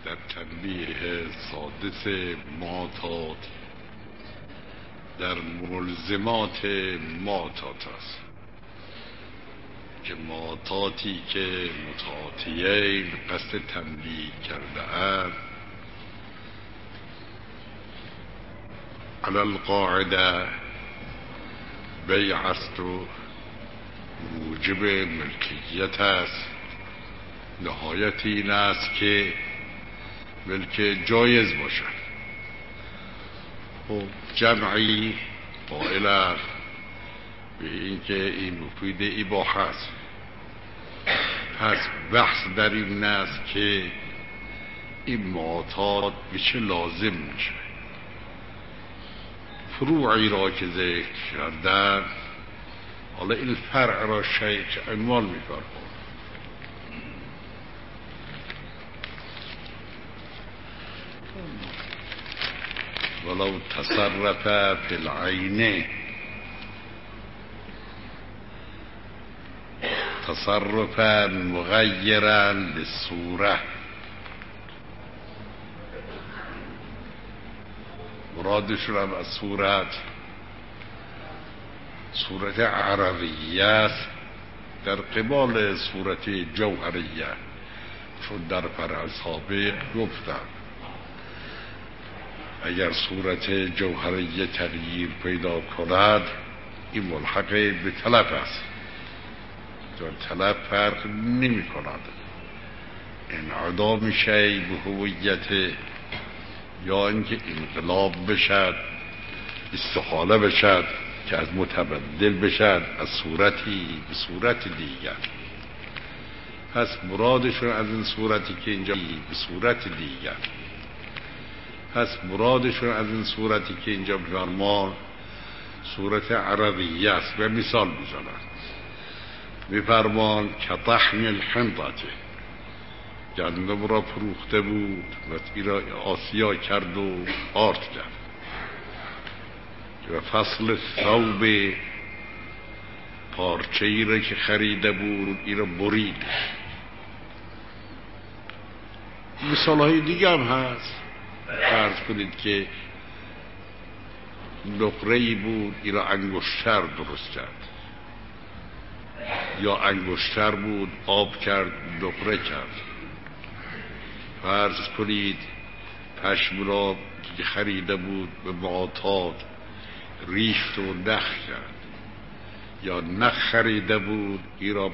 در تنبیه سادس ماتات در ملزمات ماتات است که ماتاتی که متعاطیین قصد تنبیه کرده اند علی القاعده بیع است و موجب ملکیت است. نهایت این است که ملک جایز باشد. جمعی قائل به این که این مفید اباحه است. پس بحث در این است که این معتاد به چه لازم میشه. فروعی را که ذکر کردن، حالا این فرع را شیخ عنوان می‌فرماید. ولو تصرف فی العین تصرفا مغیرا للصوره. مرادشون هم از صورت عرضیه است در قبال صورت جوهریه، چون در فرع سابق گفتم اگر صورت جوهریه تغییر پیدا کند این ملحق به تلف است. در تلف فرق نمی کند. انعدام شیء به هویت، یا اینکه انقلاب بشد، استحاله بشد که از متبدل بشد از صورتی به صورت دیگر. پس مرادشون از این صورتی که اینجا به صورت دیگر، پس مرادشون از این صورتی که اینجا فرمان صورت عرضیه است. و مثال میزنند، میفرمان که طحن الحنطه، گندم را فروخته بود و این را آسیا کرد و آرد کرد. و فصل ثوب، پارچه ای را که خریده بود این را برید. مثال های دیگه هم هست. فرض کنید که نقره ای بود این را انگشتر درست کرد، یا انگشتر بود آب کرد نقره کرد. فرض کنید پشم را که خریده بود به معتاد ریشت و نخ کرد، یا نخ خریده بود این را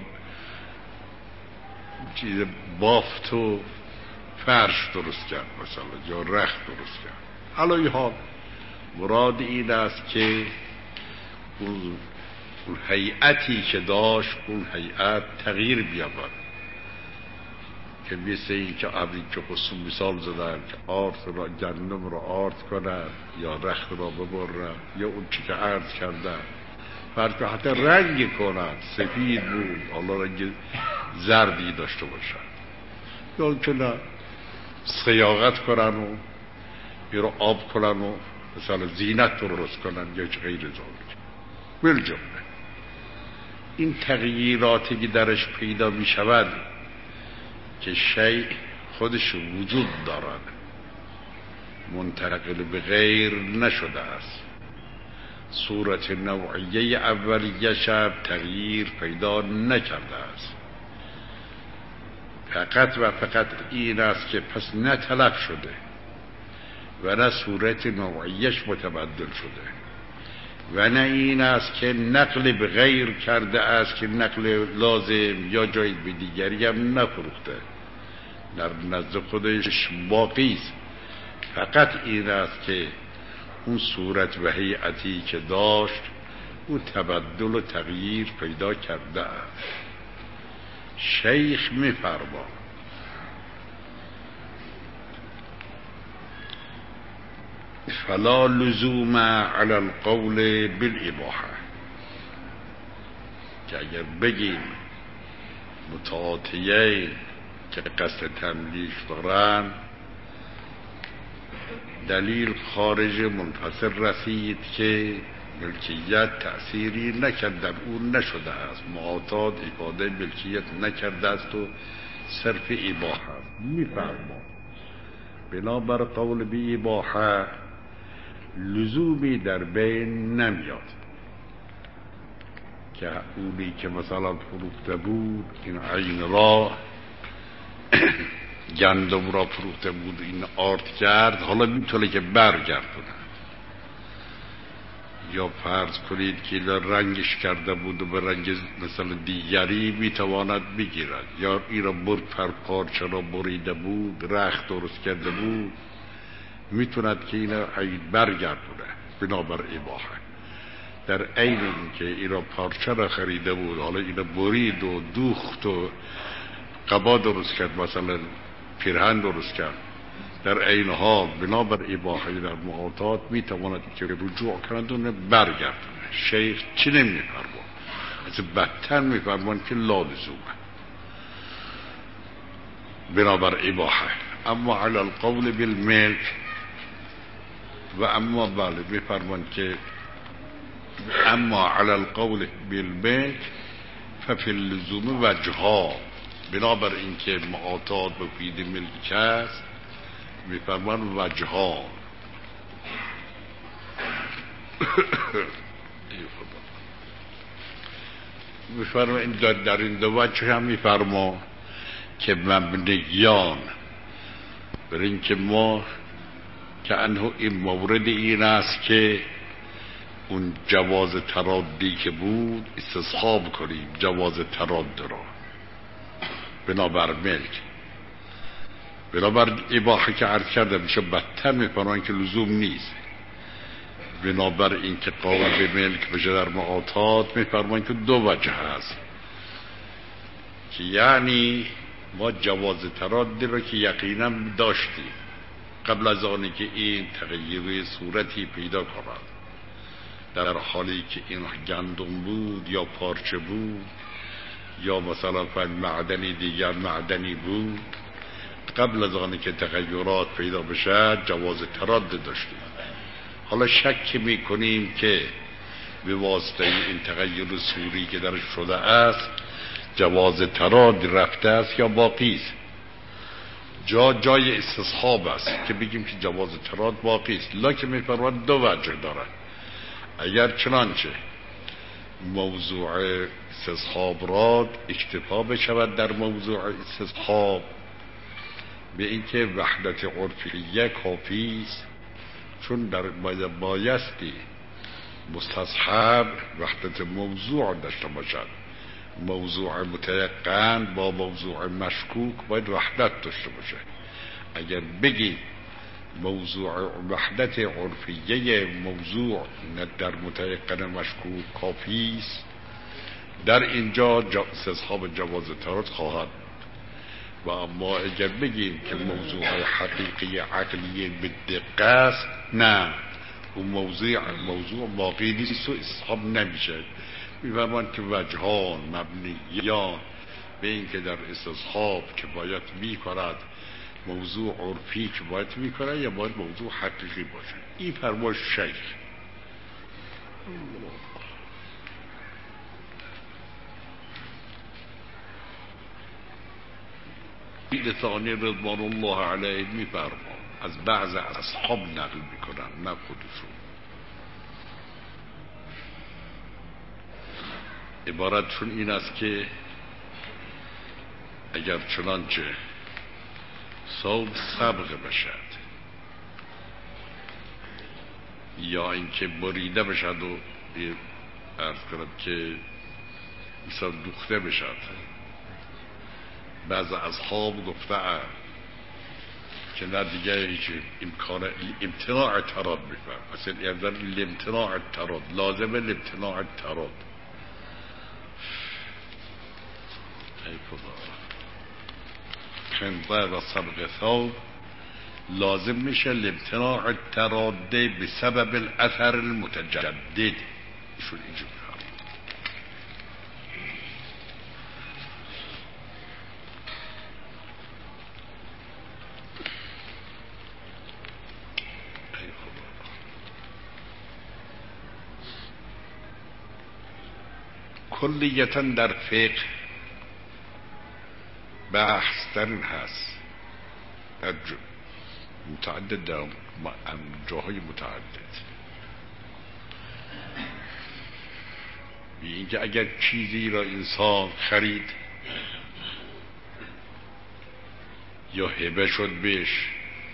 چیز بافت و فرش درست کرد، مثلا یا رخت درست کرد. حالا حال مراد این است که اون هیئتی که داشت اون هیئت تغییر بیابد، که مثل این که عبدی که خصوص مثال زدن که گندم را آرد کنن یا رخت را ببرن، یا اون چی که عرض کردن فرض که حتی رنگ کنن، سفید بود حالا رنگ زردی داشته باشن، یا که نه صیاغت کنن و این را آب کنن و مثلا زینت درست کنن یا چه غیر ذالک. بالجمله این تغییراتی که درش پیدا می شود که شیء خودش وجود دارد، منتقل به غیر نشده است. صورت نوعیه اولیه شب تغییر پیدا نکرده است. فقط و فقط این است که پس نه تلف شده و نه صورت نوعیش متبدل شده، و نه این است که نقل به غیر کرده است که نقل لازم یا جای به دیگری هم نفروخته، در نزد خودش باقی است. فقط این است که اون صورت و هیئتی که داشت او تبدل و تغییر پیدا کرده است. شیخ می‌فرماید فلا لزوم علی القول بالاباحه، که اگر بگیم متعاطیین که قصد تملیک دارن دلیل خارج منفصل رسید که ملکیت تأثیری نکرده، اون نشده است، معتاد افاده ملکیت نکرده است و صرف اباحه است. میفرما بنابر قول بی اباحه لزومی در بین نمیاد که اونی که مثلا فروخته بود این عین را گندم را فروخته بود این آرد کرد حالا میتونه که برگردونه، یا فرض کنید که رنگش کرده بود و به رنگ مثلا دیگری میتواند بگیرد، یا این را پر پارچه را بریده بود رخت درست کرده بود میتوند که این را برگردونه بنابر اباحه. در عین این که این را پارچه را خریده بود حالا این را برید و دوخت و قبا درست کرد مثلا پیرهن درست کرد، در عین حال بنابر اباحه در معاطات میتواند که رجوع کردونه برگردونه. شیخ چی نمیفرمان؟ از بدتر میفرمان که لا لزومه بنابر اباحه. اما علی القول بالملک و اما بله میفرمان که اما علی القول بالملک ففی اللزوم وجها، بنابر اینکه معاطات به فید ملک است میفرمان وجها میفرمان این در این دو وجه هم میفرما که مبنیان بر این که ما که انه این مورد این است که اون جواز ترادی که بود استصحاب کنیم جواز تراد را بنابر ملک. بنابر اباحه که عرض کرده میشه بدتر میفرمان که لزوم نیست، بنابر این که قابل به ملک بشه در معاطات میفرمان که دو وجه هست که یعنی ما جواز ترادی را که یقینا داشتیم قبل از آنی که این تغییر صورتی پیدا کند، در حالی که این گندم بود یا پارچه بود یا مثلا معدنی دیگر معدنی بود، قبل از آنی که تغییرات پیدا بشه جواز تراد داشتیم. حالا شک میکنیم که به واسطه این تغییر صوری که درش شده است جواز تراد رفته است یا باقی است. جای استصحاب است که بگیم که جواز تراد باقی است، لکن میفرماد دو وجه دارد. اگر چنانچه موضوع استصحاب را اکتفا بشود در موضوع استصحاب به اینکه وحدت عرفیه کافی است، چون در بایستی مستصحب وحدت موضوع داشته باشد. موضوع متیقن با موضوع مشکوک باید وحدت داشته باشه. اگر بگی موضوع وحدت عرفیه موضوع در متیقن مشکوک کافی است، در اینجا استصحاب جواز تراد خواهد. و اما اگر بگیم که موضوع حقیقی عقلی به دقت است، نه اون موضوع باقی نیست و استصحاب نمیشه. میفرمان که وجهان مبنیان به این که در استصحاب که باید میکند موضوع عرفی که باید میکنه یا باید موضوع حقیقی باشه. این فرمان شیخ. ثانی رضوان الله علیه میفرمان از بعض اصحاب نقل میکنن نه خودشون. عبارتشون این است که اگر چنانچه صوب سبغ بشد یا اینکه بریده بشد و عرض کنم که مثلا دوخته بشد، بعض اصحاب گفته که نه دیگه هیچ امکان امتناع تراد میفرم، اصلا امتناع تراد لازمه امتناع تراد. ای خدا خنده و سبق ثوب لازم میشه لامتناع التراده بسبب الاثر المتجدد. ایشون اینجا کلیتا در فقه بحث در این هست، در متعدد در جاهای متعدد. اینکه اگر چیزی را انسان خرید یا هبه شد بهش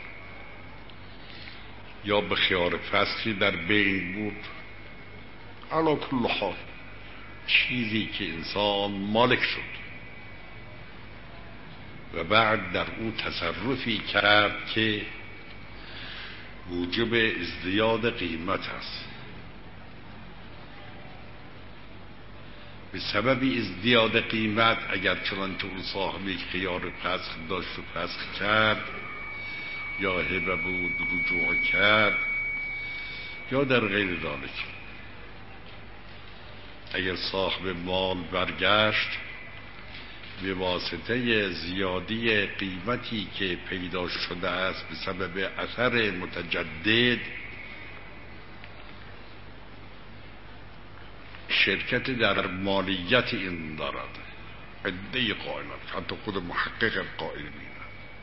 یا به خیار فصلی در بین بود، علی کل حال چیزی که انسان مالک شد و بعد در او تصرفی کرد که موجب ازدیاد قیمت است، به سبب ازدیاد قیمت اگر چنانچه اون صاحب خیار فسخ داشت و فسخ کرد یا هبه بود رجوع کرد یا در غیر ذلک، اگر صاحب مال برگشت به واسطه زیادی قیمتی که پیدا شده است به سبب اثر متجدد، شرکت در مالیت این دارد. عده قائلان، حتی خود محقق قائل می‌بینند.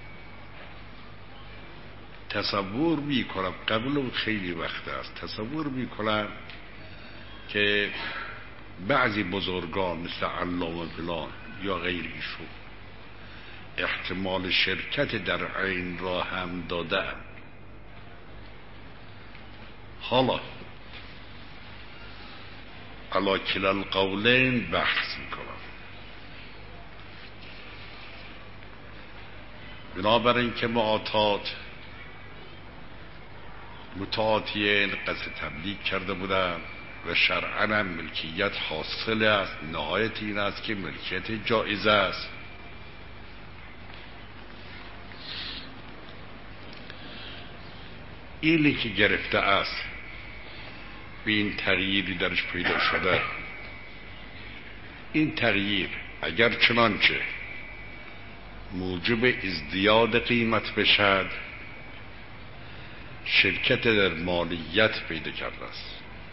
تصور میکنم قبل خیلی وقت است، تصور میکنم که بعضی بزرگان مثل علامه فلان یا غیر ایشون احتمال شرکت در عین را هم دادن. حالا علی کلا القولین بحث میکنم. بنابراین که متعاطیین قصد تبلیغ کرده بودند و شرعاً هم ملکیت حاصل است، نهایت این است که ملکیت جایزه است. اینی که گرفته است به این تغییری درش پیدا شده، این تغییر اگر چنانچه موجب ازدیاد قیمت بشد، شرکت در مالیت پیدا کرده است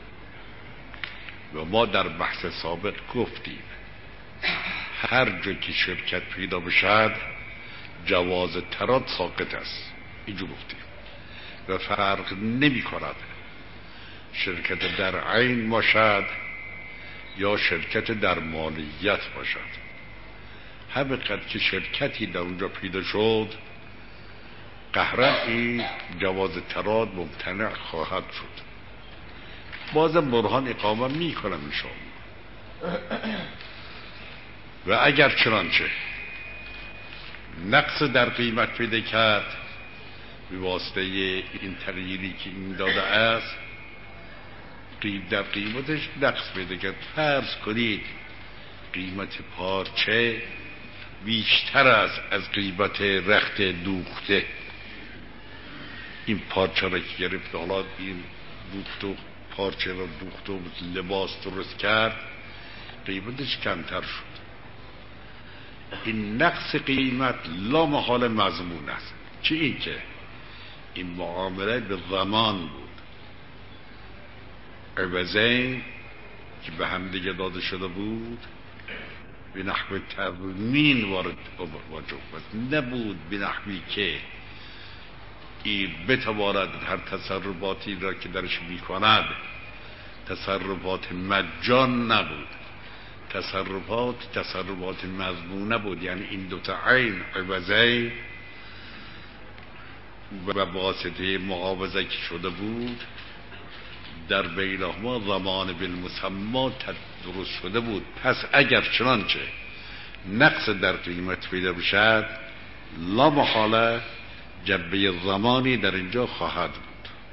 و ما در بحث سابق گفتیم هر جا که شرکت پیدا بشد جواز تراد ساقط است. اینجا گفتیم و فرق نمی کند شرکت در عین باشد یا شرکت در مالیت باشد، همینقدر که شرکتی در اونجا پیدا شد قهرا این جواز تراد ممتنع خواهد شد. بازم برهان اقامه می کنم انشاءالله. و اگر چنانچه نقص در قیمت پیدا کرد به واسطه این تغییری که این داده است، در قیمتش نقص پیدا کرد، فرض کنید قیمت پارچه بیشتر است از قیمت رخت دوخته. این پارچه را که گرفت، حالا این دوخت پارچه را دوخت و لباس درست کرد، قیمتش کمتر شد. این نقص قیمت لا محال مضمون است. چه این که این معامله به ضمان بود، عوضین که به هم دیگه داده شده بود به نحو تضمین وارد واجب نبود، به نحوی که این بتواند هر تصرفاتی را که درش میکند تصرفات مجان نبود، تصرفات مضمون بود. یعنی این دوتا عین عوضین و واسطه معاوضه که شده بود در بینهما ضمان بالمسمى درست شده بود. پس اگر چنانچه نقص در قیمت پیدا بشد لا محاله جبه زمانی در اینجا خواهد بود.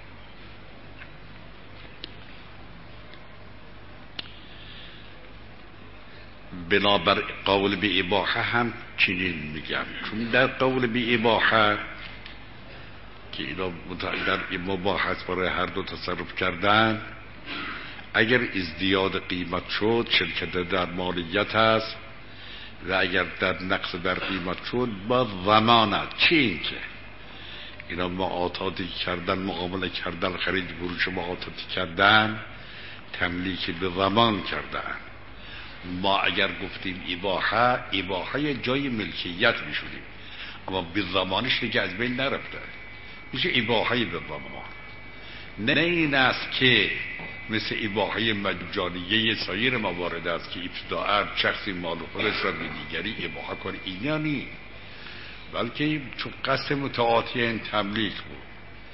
بنابر قول به اباحه هم چنین میگم، چون در قول به اباحه که اینا در مباح است برای هر دو تصرف کردن، اگر ازدیاد قیمت شد شرکت در مالیت است و اگر در نقص در قیمت شد با ضمانت. چی این که اینا معاطاتی کردن، معامله کردن، خرید فروش معاطاتی کردن، تملیک به ضمان کردن. ما اگر گفتیم اباحه جای ملکیت میشونیم، اما به ضمانش دیگه از بین نرفته. میشه اباحه به ضمان. نه این است که مثل اباحه مجانیه سایر موارد است که ابتداء شخصی مال خودش را به دیگری اباحه کنه، اینا نی، بلکه چون قصد متعاطی این تملیک بود.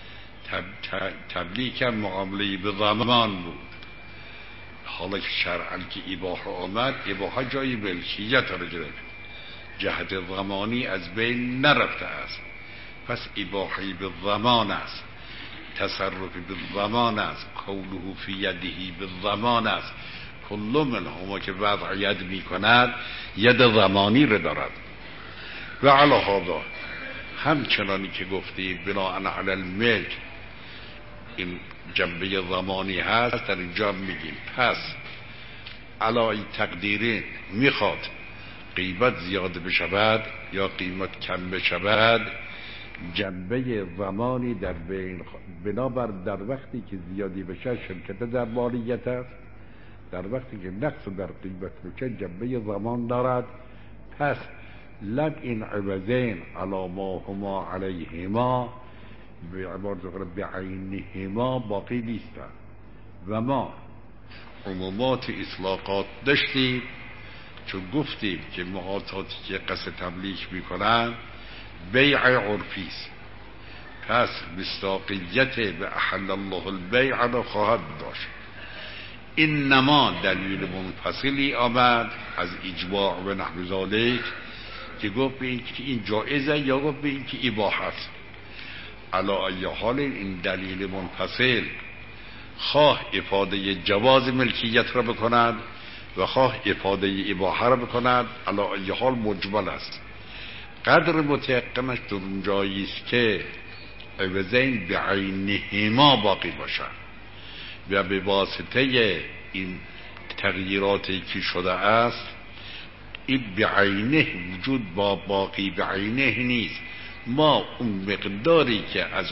تملیک هم معامله به ضمان بود. حالا که شرعاً که اباحه آمد، اباحه جای ملکیت را گرفت، جهت ضمانی از بین نرفته است، پس اباحه به ضمان است، تصرف به ضمان است، قوله فی یده به ضمان است. کل منهما که وضعیت می کند ید ضمانی را دارد. و علی هذا همچنانی که گفتید بناء علی الملک این جنبه ضمانی هست، در اینجا میگیم پس علی تقدیرین میخواد قیمت زیاده بشود یا قیمت کم بشود، جنبه زمانی در بین بنابر در وقتی که زیادی بشه شرکت در مالیت است، در وقتی که نقص در قیمت بشه جنبه زمان دارد. پس لم این عوضین علی ما هما علیهما به عبارت بعینهما باقی نیستند. و ما عمومات اطلاقات داشتیم، چون گفتیم که معاطاتی که قصد تملیک میکنن بیع عرفی است، پس مصداقیت به احل الله البیع را خواهد داشت. اینما دلیل منفصلی آمد از اجماع و نحو ذالک که گفت به این که این جایزه یا گفت به این که اباحه است. علی ای حال این دلیل منفصل خواه افاده جواز ملکیت را بکند و خواه افاده اباحه را بکند، علی ای حال مجمل است. قدر متيقنش در اونجایی است که عوضین بعینهما باقی باشد و به واسطه این تغییراتی که شده است این بعینه وجود با باقی بعینه نیست. ما اون مقداری که از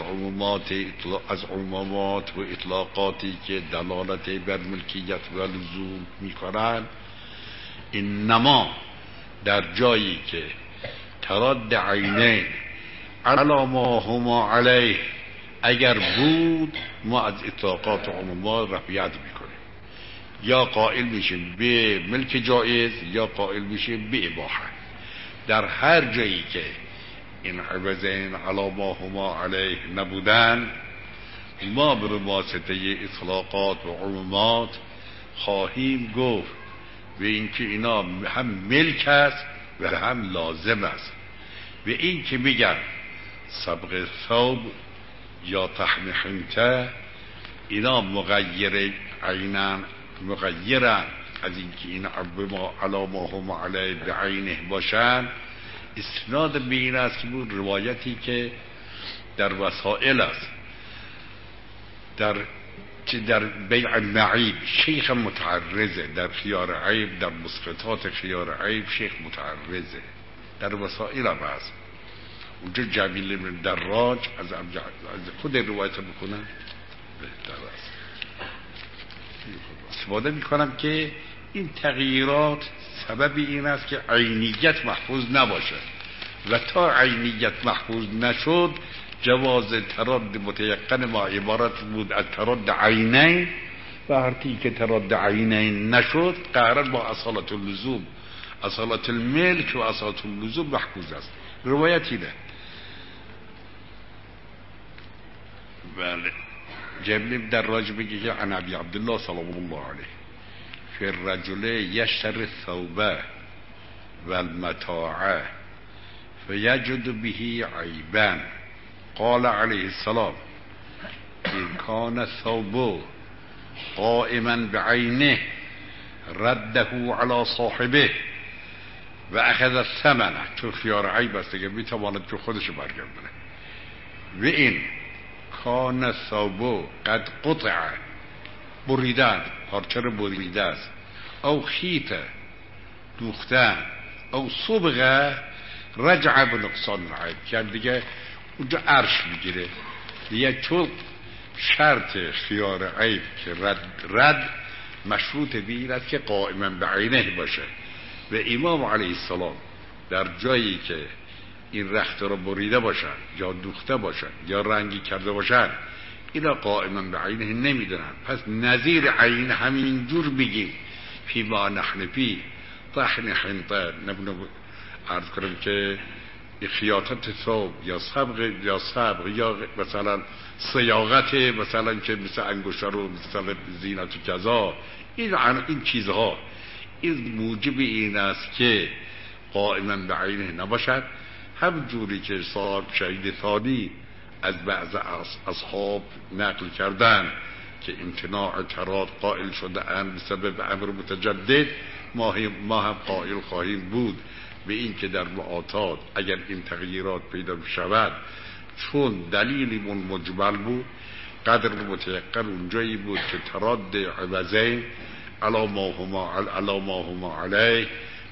عمومات و اطلاقاتی که دلالت بر ملکیت و لزوم میکنند، اینما در جایی که تراد عینین علی ما هما علیه اگر بود، ما از اطلاقات عمومات رفعیت میکنیم، یا قائل میشیم به ملک جایز یا قائل میشیم به اباحه. در هر جایی که این عوضین علی ما هما علیه نبودن، ما به واسطه اطلاقات و عمومات خواهیم گفت به اینکه اینا هم ملک است و هم لازم است. به این که میگن سبق ثوب یا تحم حنطه، اینا مغیر عینن، مغیرن از اینکه این علی ما هما علیه بعینه باشن. استناد به این است که بود روایتی که در وسائل است، در بیع معیب شیخ متعرضه، در خیار عیب، در مسقطات خیار عیب شیخ متعرضه، در وسائل هم هست. اونجا جمیل بن دراج از خود روایت بکنم بهتر است. استفاده میکنم که این تغییرات سبب این است که عینیت محفوظ نباشه و تا عینیت محفوظ نشد جواز تراد متیقن ما عبارت بود از تراد عینین، و هرتی که تراد عینین نشد قرار با اصالت اللزوم، اصالت الملک و اصالت اللزوم محفوظ است. روایتی نه. بله. جبل در راج بگه که عن ابی عبدالله صلی الله علیه فی الرجل یشتر الثوبه والمتاعه فیجد به عیبا قال علیه السلام این کان الثوب قائما بعینه رده علی صاحبه و اخذ الثمن، چون خیار عیب است که میتواند که خودش برگردونه. و این کان الثوب قد قطع بریدن، پارچه رو بریده است، او خیته دوختن، او صبغه رجع به نقصان عیب، که دیگه اونجا عرش میگیره دیگه، چون شرط خیار عیب که رد مشروط به این است که قائما بعینه باشه. و امام علیه السلام در جایی که این رخت را بریده باشن یا دوخته باشن یا رنگی کرده باشن، اینا قائما به عینه نمیدونن. پس نظیر عین همین جور بگیم فی ما نحن فی طحن حنطه، نبنو عرض کنم که خیاطت ثوب یا صبغ یا مثلا صیاغت مثلا که مثل انگشتر و مثل زینت و کذا، این چیزها این موجب این است که قائما به عینه نباشد. هم جوری که صاحب شهید ثانی از بعض اصحاب نقل کردن که امتناع تراد قائل شده اند بسبب امر متجدد، ما هم قائل خواهیم بود به این که در معاطات اگر این تغییرات پیدا شود، چون دلیلی من مجمل بود، قدر متیقن اونجایی بود که تراد عوضین علا ما هما علیه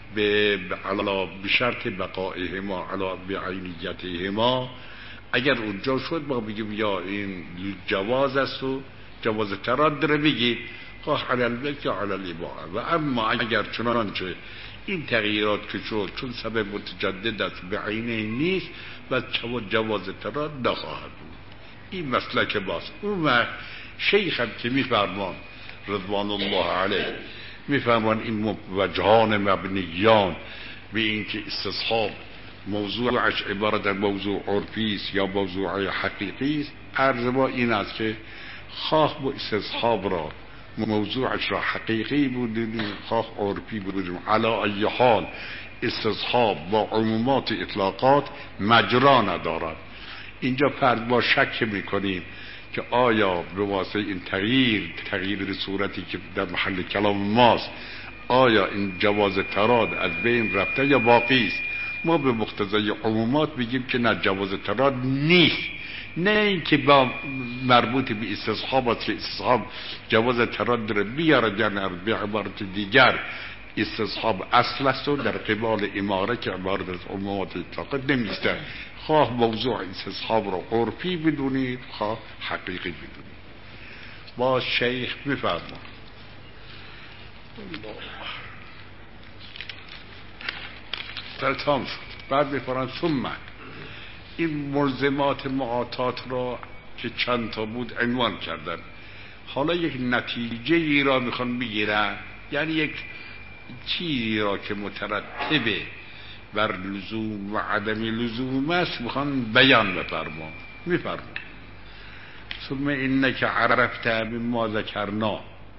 به شرط بقائهما علا بعینیتهما، اگر اونجا شد ما بگیم یا این جواز است و جواز تراد داره بگیم خواه علی البک یا علی الاباحه. و اما اگر چنانچه این تغییرات که شد چون سبب متجدد است به عینه نیست و جواز تراد نخواهد بود. این مسلک باست. اون وقت شیخ هم که میفرمان رضوان الله علیه میفرمان این وجهان مبنیان به این که استصحاب موضوعش عبارت از موضوع عرفی است یا موضوع حقیقی است، عرض ما این است که خواه با استصحاب را موضوعش را حقیقی بودیم خواه عرفی بودیم، علا ای حال استصحاب با عمومات اطلاقات مجرا ندارد. اینجا فرد با شک میکنیم که آیا به واسطه این تغییر صورتی که در محل کلام ماست آیا این جواز تراد از بین رفته یا باقی است. ما به مقتضای عمومات بگیم که نه، جواز تراد نیست. نه اینکه با مربوط به استصحاب است که استصحاب جواز تراد داره بیاره، یعنی به عبارت دیگر استصحاب اصل است و در قبال اماره که عبارت از عمومات اطلاقات نمیسته. خواه موضوع استصحاب را عرفی بدونید خواه حقیقی بدونید. با شیخ میفرما تمام شد. بعد میفرمان ثم این ملزمات معاطات را که چند تا بود عنوان کردن، حالا یک نتیجه ای را میخوان بگیرن، یعنی یک چیزی را که مترتبه بر لزوم و عدم لزوم است میخوان بیان بفرما. میفرما ثم انک عرفت مما ذکرنا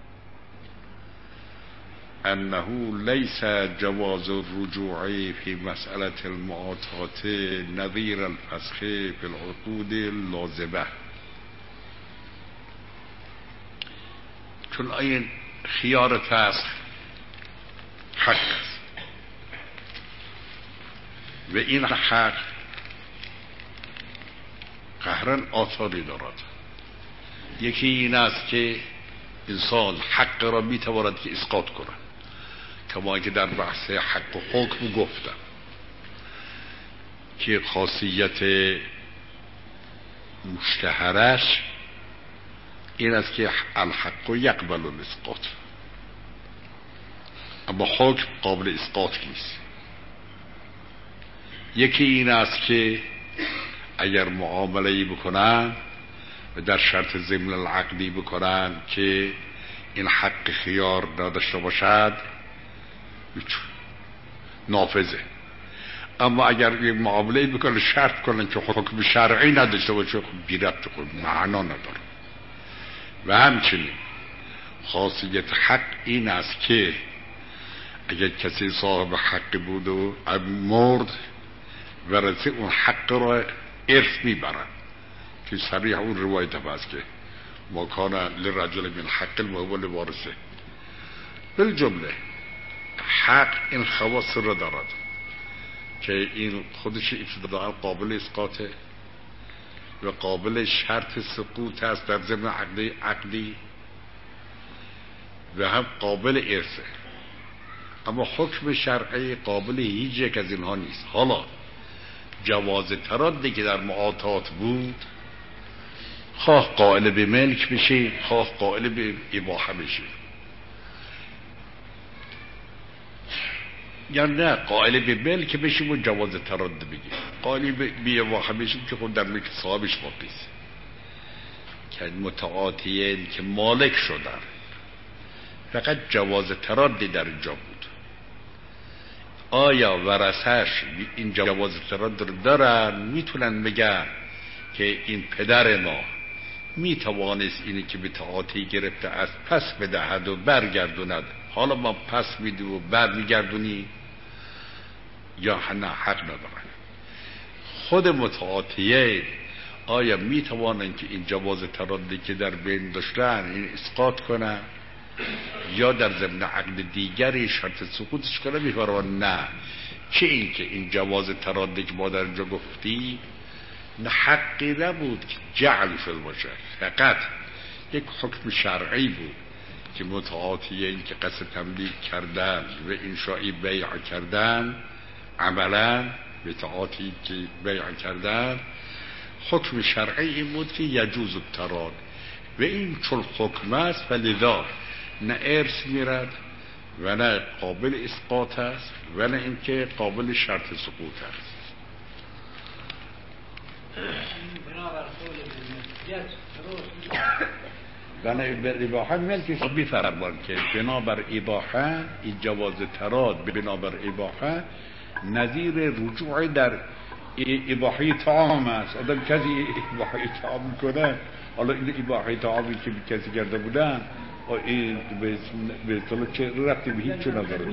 انه لیس جواز الرجوع فی مسئله المعاطات نظیر الفسخ فی العقود اللازمه، چون این خیار فسخ حق است و این حق قهرن آثاری دارد. یکی این است که انسان حق را میتواند که اسقاط کند، کما که در بحث حق و حکم گفتم که خاصیت مشتهرش این است که الحق یقبل الاسقاط، اما حکم قابل اسقاط نیست. یکی این است که اگر معامله‌ای بکنن و در شرط ضمن العقدی بکنن که این حق خیار نداشته باشد نافذه، اما اگر یک معامله‌ای بکنن شرط کنن که حکم شرعی نداشته باشه بی ربط معنا نداره. و همچنین خاصیت حق این است که اگر کسی صاحب حق بود و مرد ورثه اون حق را ارث میبرن، که صریح اون روایت هست که ما کان لرجل من حق وهو لوارثه. بالجمله حق این خواص را دارد که این خودش ابتداء قابل اسقاطه و قابل شرط سقوط است در ضمن عقدی و هم قابل ارثه، اما حکم شرعی قابل هیچ یک از اینها نیست. حالا جواز ترادی که در معاطات بود خواه قائل به ملک بشه خواه قائل به اباحه بشه، یا نه قائل به ملک که بشیم و جواز تراد بگیم، قائل به واقع بشیم که خود در ملک صاحبش باقیست، که متعاطیین که مالک شدن، فقط جواز ترادی در اینجا بود. آیا ورثه‌اش این جواز تراد رو دارن؟ میتونن بگن که این پدر ما میتوانست اینی که به تعاطی گرفته از پس بدهد و برگردوند، حالا ما پس میدیم و برمیگردونی، یا نه حق ندارن. خود متعاطیین آیا میتوانن که این جواز ترادی که در بین داشتن این اسقاط کنن یا در ضمن عقد دیگری شرط سقوطش کنه؟ میفرمان نه، چه این که این جواز ترادی که ما در اینجا گفتی نه حقی نبود که جعل شده باشه، فقط یک حکم شرعی بود که متعاطیین که قصد تملیک کردن و انشائی بیع کردن، عملا به تعاطی که بیع کردن حکم شرعی این بود که یجوز التراد و این چون حکم است فلذا نه ارث میرد و نه قابل اسقاط است و نه اینکه قابل شرط سقوط است. بنابر اباحه ملکش میفرمان که بنابر اباحه این جواز تراد بنابر اباحه نظیر رجوع در اباحه طعام است. آدم کسی اباحه طعام میکنه، حالا این اباحه طعامی که کسی کرده بودن این به اصطلاح چه ربطی به هیچ چه نداره.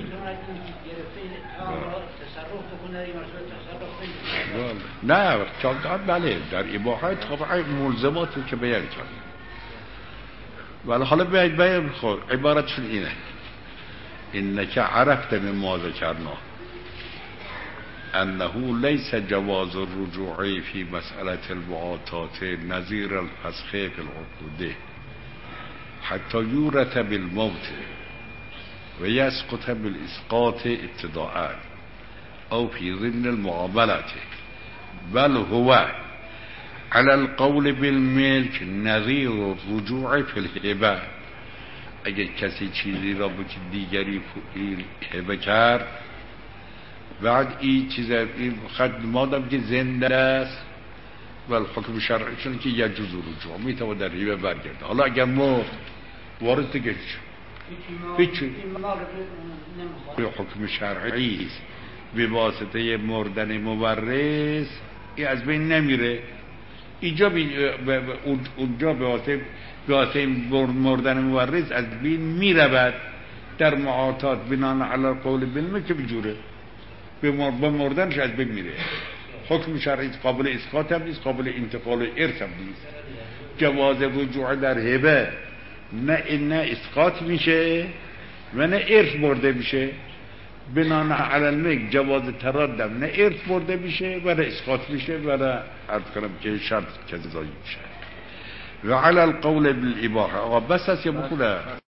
نه بله در اباحه طبعا ملزماتی که بیان کرد، ولی حالا بیان خود عبارتشون اینه انک عرفت مما ذکرنا انه لیس جواز الرجوع فی مسئله المعاطات نظیر الفسخ فی العقود حتی یورث بالموت و یسقط بالاسقاط ابتداء او فی ضمن المعاملات بل هو على القول بالملك نظیر الرجوع فی الهبه. اگر کسی چیزی را به دیگری هبه کرد بعد این چیز این مادام که زنده است و حکم شرعی چون که یجوز رجوع میتونه در هبه برگرده. حالا اگر مرد وارث دیگه هیچ حکم شرعی است به واسطه مردن مورث این از بین نمیره، اینجا اونجا به واسطه مردن مورث از بین میرود. در معاطات بنان علی القول بالملک که بجوره به مردنش از بین میره. حکم شرعی قابل اسقاط هم نیست، قابل انتقال و ارث هم نیست. جواز رجوع در هبه نه اسقاط میشه و نه ارث برده میشه. بنان علی الملک جواز ترادم نه ارث برده میشه و نه اسقاط میشه و نه عرض کنم که شرط جزایی میشه. و علی القول بالاباحه. بس است یا بخونه